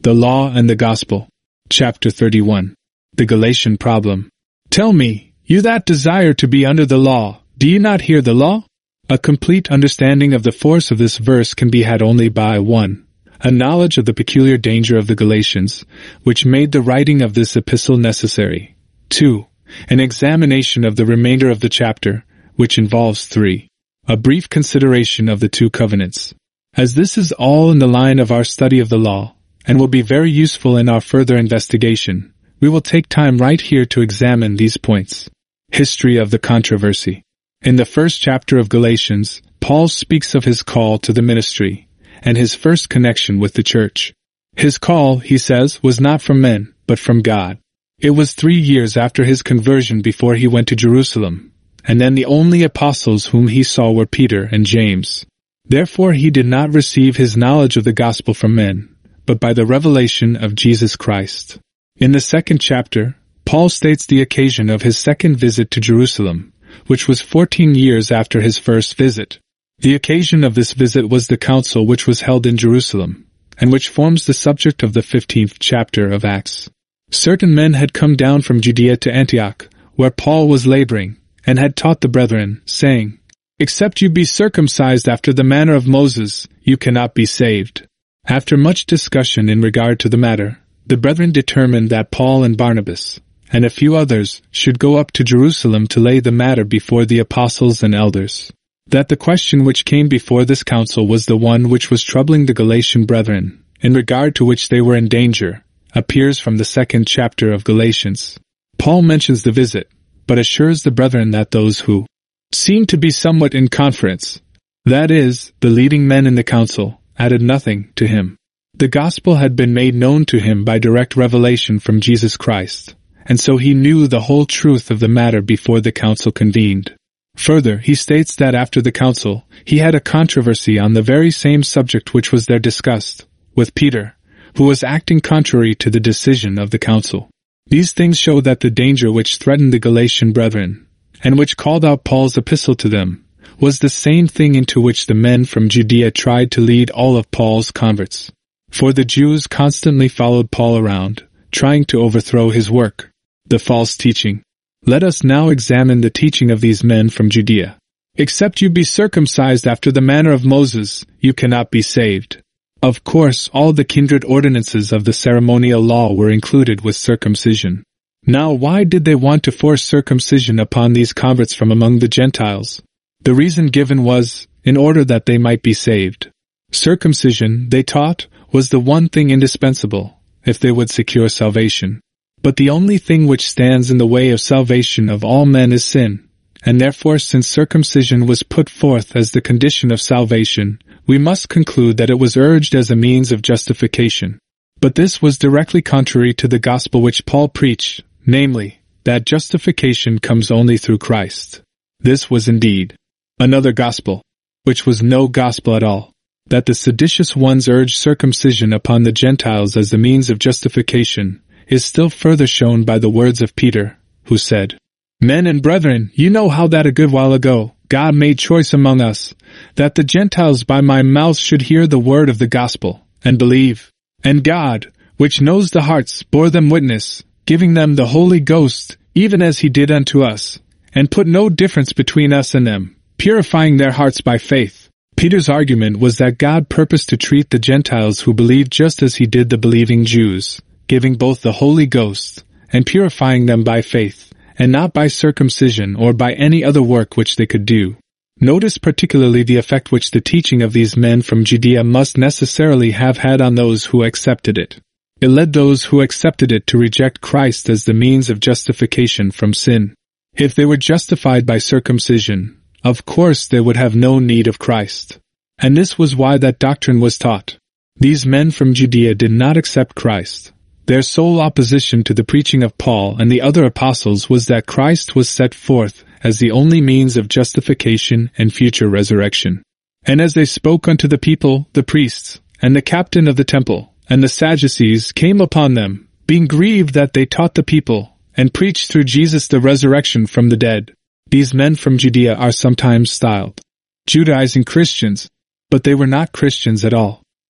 The Law and the Gospel. Chapter 31. The Galatian Problem. Tell me, you that desire to be under the law, do you not hear the law? A complete understanding of the force of this verse can be had only by 1. A knowledge of the peculiar danger of the Galatians, which made the writing of this epistle necessary. 2. An examination of the remainder of the chapter, which involves 3. A brief consideration of the 2 covenants. As this is all in the line of our study of the law, and will be very useful in our further investigation, we will take time right here to examine these points. History of the controversy. In the first chapter of Galatians, Paul speaks of his call to the ministry, and his first connection with the church. His call, he says, was not from men, but from God. It was 3 years after his conversion before he went to Jerusalem, and then the only apostles whom he saw were Peter and James. Therefore he did not receive his knowledge of the gospel from men, but by the revelation of Jesus Christ. In the second chapter, Paul states the occasion of his second visit to Jerusalem, which was 14 years after his first visit. The occasion of this visit was the council which was held in Jerusalem, and which forms the subject of the 15th chapter of Acts. Certain men had come down from Judea to Antioch, where Paul was laboring, and had taught the brethren, saying, "Except you be circumcised after the manner of Moses, you cannot be saved." After much discussion in regard to the matter, the brethren determined that Paul and Barnabas, and a few others, should go up to Jerusalem to lay the matter before the apostles and elders. That the question which came before this council was the one which was troubling the Galatian brethren, in regard to which they were in danger, appears from the second chapter of Galatians. Paul mentions the visit, but assures the brethren that those who seemed to be somewhat in conference, that is, the leading men in the council, added nothing to him. The gospel had been made known to him by direct revelation from Jesus Christ, and so he knew the whole truth of the matter before the council convened. Further, he states that after the council, he had a controversy on the very same subject which was there discussed, with Peter, who was acting contrary to the decision of the council. These things show that the danger which threatened the Galatian brethren, and which called out Paul's epistle to them, was the same thing into which the men from Judea tried to lead all of Paul's converts. For the Jews constantly followed Paul around, trying to overthrow his work. The false teaching. Let us now examine the teaching of these men from Judea. Except you be circumcised after the manner of Moses, you cannot be saved. Of course, all the kindred ordinances of the ceremonial law were included with circumcision. Now, why did they want to force circumcision upon these converts from among the Gentiles? The reason given was, in order that they might be saved. Circumcision, they taught, was the one thing indispensable, if they would secure salvation. But the only thing which stands in the way of salvation of all men is sin, and therefore since circumcision was put forth as the condition of salvation, we must conclude that it was urged as a means of justification. But this was directly contrary to the gospel which Paul preached, namely, that justification comes only through Christ. This was indeed another gospel, which was no gospel at all. That the seditious ones urged circumcision upon the Gentiles as the means of justification is still further shown by the words of Peter, who said, "Men and brethren, you know how that a good while ago God made choice among us, that the Gentiles by my mouth should hear the word of the gospel, and believe. And God, which knows the hearts, bore them witness, giving them the Holy Ghost, even as he did unto us, and put no difference between us and them, purifying their hearts by faith." Peter's argument was that God purposed to treat the Gentiles who believed just as he did the believing Jews, giving both the Holy Ghost, and purifying them by faith, and not by circumcision or by any other work which they could do. Notice particularly the effect which the teaching of these men from Judea must necessarily have had on those who accepted it. It led those who accepted it to reject Christ as the means of justification from sin. If they were justified by circumcision, of course they would have no need of Christ. And this was why that doctrine was taught. These men from Judea did not accept Christ. Their sole opposition to the preaching of Paul and the other apostles was that Christ was set forth as the only means of justification and future resurrection. And as they spoke unto the people, the priests, and the captain of the temple, and the Sadducees came upon them, being grieved that they taught the people, and preached through Jesus the resurrection from the dead. These men from Judea are sometimes styled Judaizing Christians, but they were not Christians at all.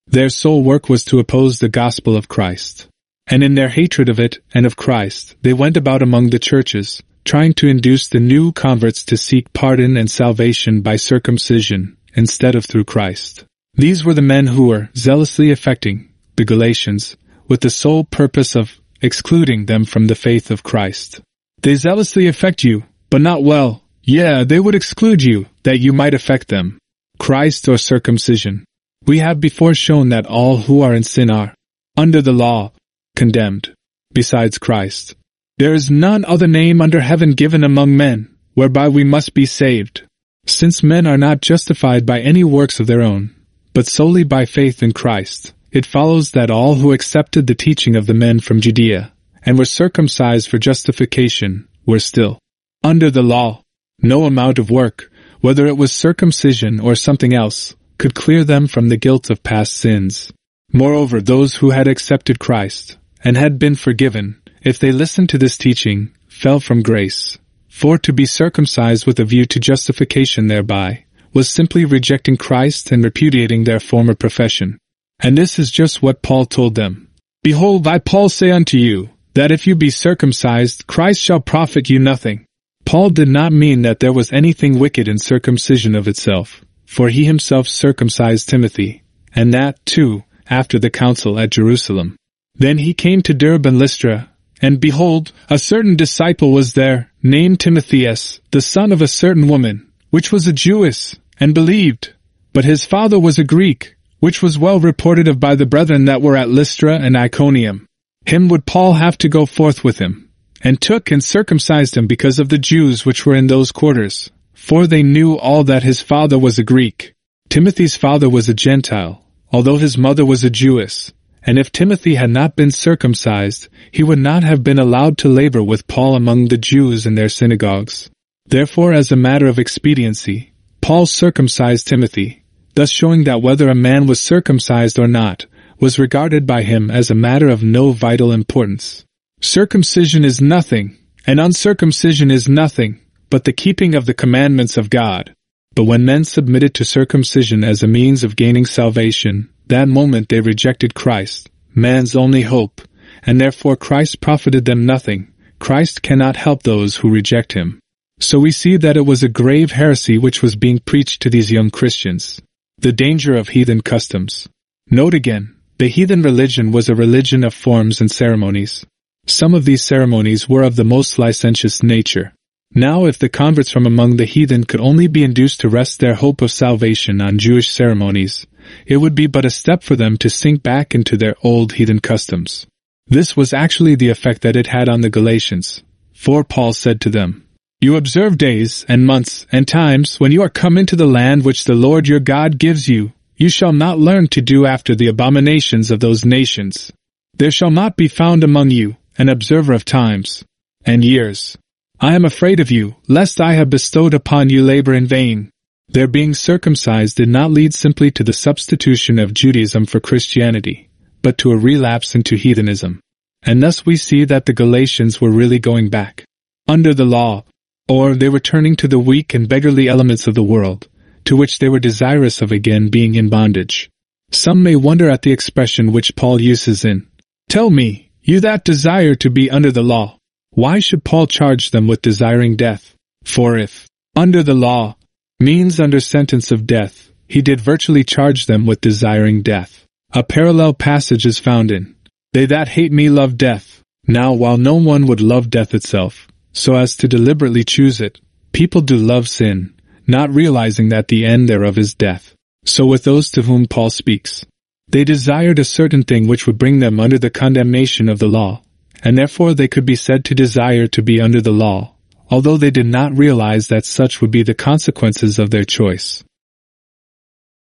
Their sole work was to oppose the gospel of Christ. And in their hatred of it and of Christ, they went about among the churches, trying to induce the new converts to seek pardon and salvation by circumcision, instead of through Christ. These were the men who were zealously affecting the Galatians, with the sole purpose of excluding them from the faith of Christ. They zealously affect you, but not well. Yeah, they would exclude you, that you might affect them. Christ or circumcision. We have before shown that all who are in sin are, under the law, condemned. Besides Christ, there is none other name under heaven given among men, whereby we must be saved. Since men are not justified by any works of their own, but solely by faith in Christ, it follows that all who accepted the teaching of the men from Judea, and were circumcised for justification, were still under the law. No amount of work, whether it was circumcision or something else, could clear them from the guilt of past sins. Moreover, those who had accepted Christ, and had been forgiven, if they listened to this teaching, fell from grace. For to be circumcised with a view to justification thereby, was simply rejecting Christ and repudiating their former profession. And this is just what Paul told them. Behold, I Paul say unto you, that if you be circumcised, Christ shall profit you nothing. Paul did not mean that there was anything wicked in circumcision of itself, for he himself circumcised Timothy, and that, too, after the council at Jerusalem. Then he came to Derbe and Lystra, and behold, a certain disciple was there, named Timotheus, the son of a certain woman, which was a Jewess, and believed. But his father was a Greek, which was well reported of by the brethren that were at Lystra and Iconium. Him would Paul have to go forth with him, and took and circumcised him because of the Jews which were in those quarters, for they knew all that his father was a Greek. Timothy's father was a Gentile, although his mother was a Jewess, and if Timothy had not been circumcised, he would not have been allowed to labor with Paul among the Jews in their synagogues. Therefore, as a matter of expediency, Paul circumcised Timothy, thus showing that whether a man was circumcised or not, was regarded by him as a matter of no vital importance. Circumcision is nothing, and uncircumcision is nothing, but the keeping of the commandments of God. But when men submitted to circumcision as a means of gaining salvation, that moment they rejected Christ, man's only hope, and therefore Christ profited them nothing. Christ cannot help those who reject him. So we see that it was a grave heresy which was being preached to these young Christians. The danger of heathen customs. Note again, the heathen religion was a religion of forms and ceremonies. Some of these ceremonies were of the most licentious nature. Now if the converts from among the heathen could only be induced to rest their hope of salvation on Jewish ceremonies, it would be but a step for them to sink back into their old heathen customs. This was actually the effect that it had on the Galatians. For Paul said to them, You observe days and months and times when you are come into the land which the Lord your God gives you. You shall not learn to do after the abominations of those nations. There shall not be found among you an observer of times and years. I am afraid of you, lest I have bestowed upon you labor in vain. Their being circumcised did not lead simply to the substitution of Judaism for Christianity, but to a relapse into heathenism. And thus we see that the Galatians were really going back under the law, or they were turning to the weak and beggarly elements of the world, to which they were desirous of again being in bondage. Some may wonder at the expression which Paul uses in, Tell me, you that desire to be under the law. Why should Paul charge them with desiring death? For if under the law means under sentence of death, he did virtually charge them with desiring death. A parallel passage is found in, They that hate me love death. Now while no one would love death itself, so as to deliberately choose it, people do love sin, not realizing that the end thereof is death. So with those to whom Paul speaks, they desired a certain thing which would bring them under the condemnation of the law, and therefore they could be said to desire to be under the law, although they did not realize that such would be the consequences of their choice.